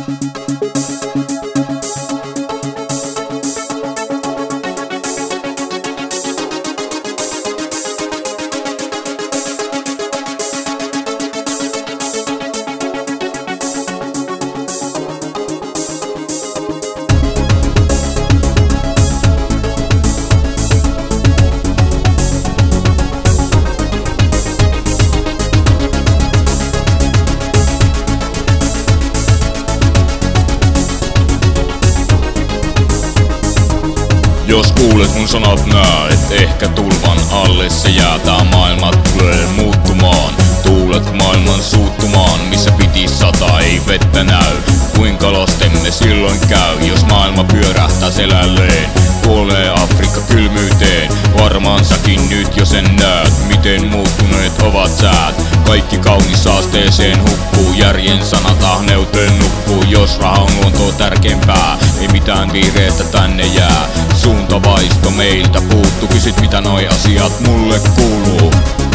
Jos kuulet mun sanat näet, ehkä tulvan alle se jää. Tää maailma tulee muuttumaan. Tuulet maailman suuttumaan, missä piti sata ei vettä näy. Kuinka lastemme silloin käy, jos maailma pyörähtää selälleen? Kuolee Afrikka kylmyyteen, varmaan säkin nyt jo sen näet. Miten muuttuneet ovat säät, kaikki kaunis saasteeseen hukkuu. Järjen sanat ahneuteen nukkuu, jos raha on luontoa tärkeämpää. Ei mitään viireestä tänne jää, suuntavaisto meiltä puuttu. Kysyt mitä noi asiat mulle kuuluu.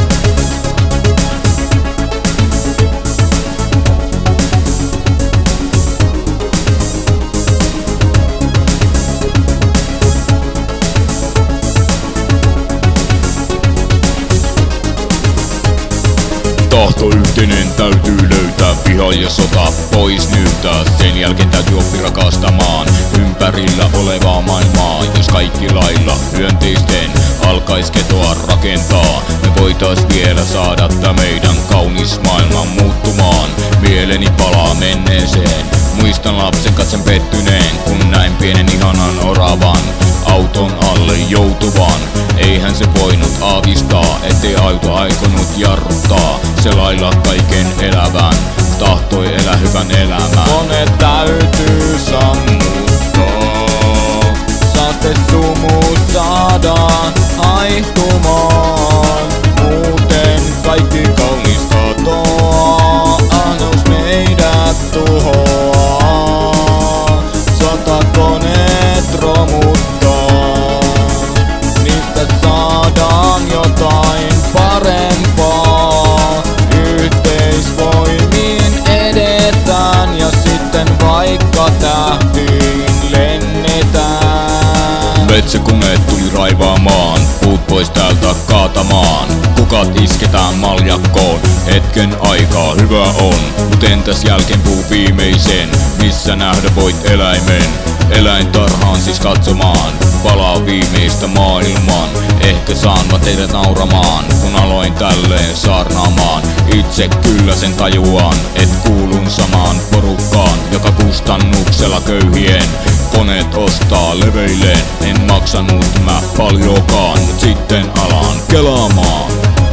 Tahto yhteinen täytyy löytää, viha ja sota pois nyytää. Sen jälkeen täytyy oppia rakastamaan ympärillä olevaa maailmaa. Jos kaikki lailla hyönteisten alkais ketoa rakentaa, me voitais vielä saada tää meidän kaunis maailma muuttumaan. Mieleni palaa menneeseen, muistan lapsen katsen pettyneen, kun näin pienen ihanan oravan auton alle joutuvan. Eihän se voinut aavistaa, ettei auto aikonut jarruttaa. Se lailla kaiken elävän, tahtoi elää hyvän elämän. Kone täytyy sammuttaa, saastesumu saadaan haihtumaan. Muuten kaikki kaunis katoaa, ahnous meidät tuhoaa. Sotakoneet romuttaa, niistä saadaan jotain parempaa. Yhteisvoimiin edetään ja sitten vaikka tähtiin lennetään. Metsäkoneet tuli raivaamaan, puut pois täältä kaatamaan. Kukat isketään maljakkoon, hetken aikaa hyvä on. Mut entäs jälkeen puu viimeisen, missä nähdä voit eläimen? Eläintarhaan siis katsomaan, palaa viimeistä maailman. Ehkä saan mä teidät nauramaan, kun aloin tälleen saarnaamaan. Itse kyllä sen tajuan, et kuulun samaan porukkaan, joka kustannuksella köyhien koneet ostaa leveilleen. En maksanut mä paljoakaan, mut sitten alan kelaamaan.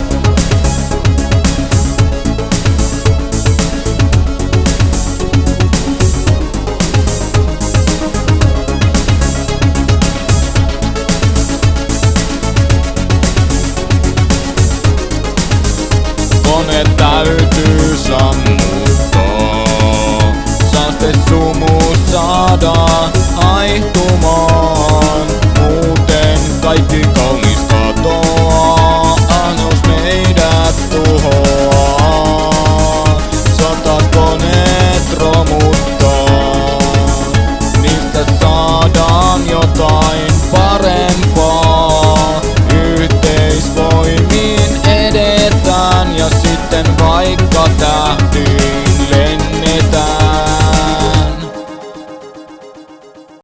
Kone täytyy sammuttaa, saastesumu saadaan haihtumaan.